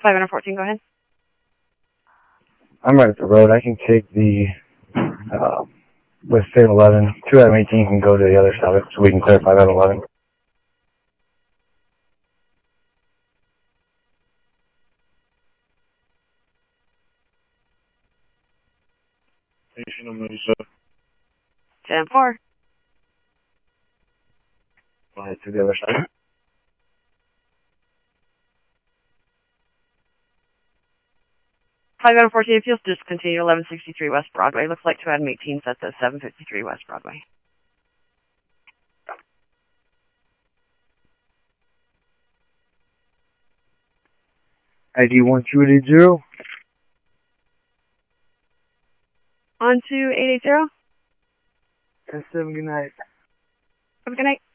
514, go ahead. I'm right at the road. I can take the, with 511. 2 out of 18 can go to the other side of it, so we can clear 5 out of 11. Station 97. 10-4. Fly to the other side. Five out of 14, if you'll just continue 1163 West Broadway. Looks like 2 out of 18 at the 753 West Broadway. ID 1280. On to 880. 10-7, good night. Have a good night.